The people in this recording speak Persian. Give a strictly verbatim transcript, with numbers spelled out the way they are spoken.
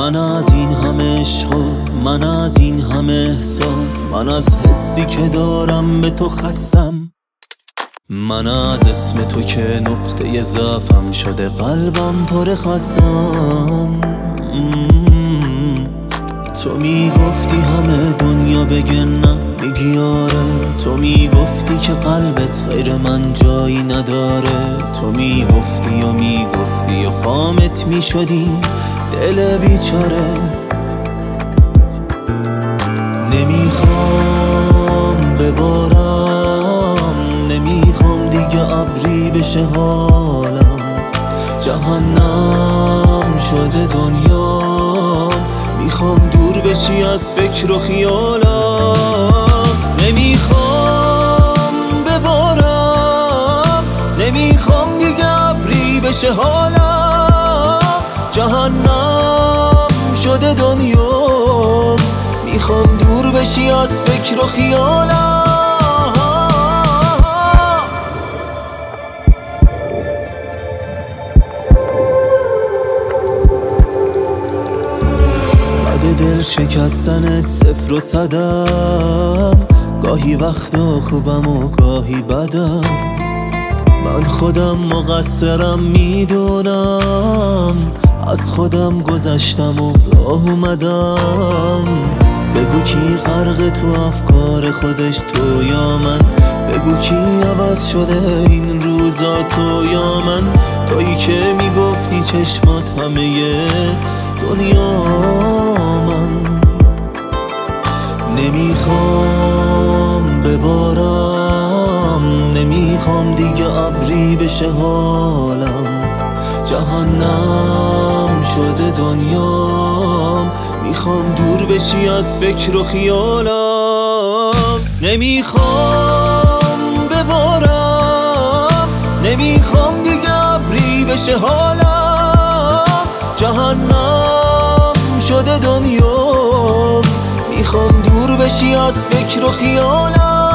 من از این همه عشق و من از این همه احساس، من از حسی که دارم به تو خستم. من از اسم تو که نقطه ضعفم شده قلبم پر خستم. تو میگفتی همه دنیا بگن نه، میگی آره. تو میگفتی که قلبت غیر من جایی نداره. تو میگفتی و میگفتی و خامت میشدیم دل بیچاره. نمیخوام ببارم، نمیخوام دیگه ابری بشه حالم. جهنم شده دنیام، میخوام دور بشی از فکر و خیالم. نمیخوام ببارم، نمیخوام دیگه ابری بشه حالم. جهنم شده دنیام، میخوام دور بشی از فکر و خیالم. بعد دل شکستنت صفر و صدم، گاهی وقتا خوبم و گاهی بدم. من خودم مقصرم میدونم، از خودم گذشتم و راه اومدم. بگو کی غرق تو افکار خودش، تو یا من؟ بگو کی عوض شده این روزا، تو یا من؟ تویی که میگفتی چشمات همه دنیا من. نمیخوام ببارم، نمیخوام دیگه ابری بشه حالم. جهنم شده دنیام، میخوام دور بشی از فکر و خیالم. نمیخوام ببارم، نمیخوام دیگه ابری بشه حالم. جهنم شده دنیام، میخوام دور بشی از فکر و خیالم.